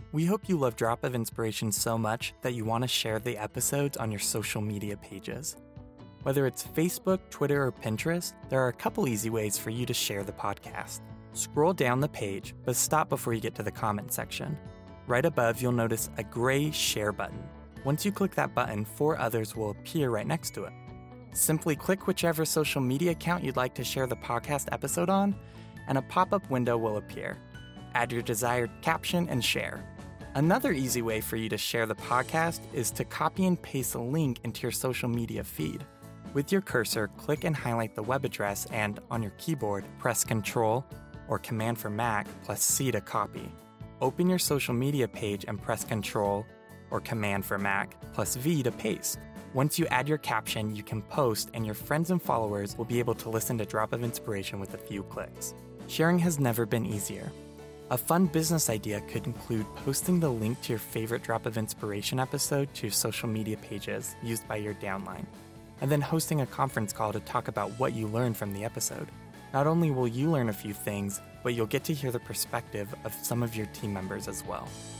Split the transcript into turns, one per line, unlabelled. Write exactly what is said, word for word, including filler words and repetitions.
We hope you love Drop of Inspiration so much that you want to share the episodes on your social media pages. Whether it's Facebook, Twitter, or Pinterest, there are a couple easy ways for you to share the podcast. Scroll down the page, but stop before you get to the comment section. Right above, you'll notice a gray share button. Once you click that button, four others will appear right next to it. Simply click whichever social media account you'd like to share the podcast episode on, and a pop-up window will appear. Add your desired caption and share. Another easy way for you to share the podcast is to copy and paste a link into your social media feed. With your cursor, click and highlight the web address and, on your keyboard, press Control or Command for Mac plus C to copy. Open your social media page and press Control or Command for Mac plus V to paste. Once you add your caption, you can post and your friends and followers will be able to listen to Drop of Inspiration with a few clicks. Sharing has never been easier. A fun business idea could include posting the link to your favorite Drop of Inspiration episode to your social media pages used by your downline, and then hosting a conference call to talk about what you learned from the episode. Not only will you learn a few things, but you'll get to hear the perspective of some of your team members as well.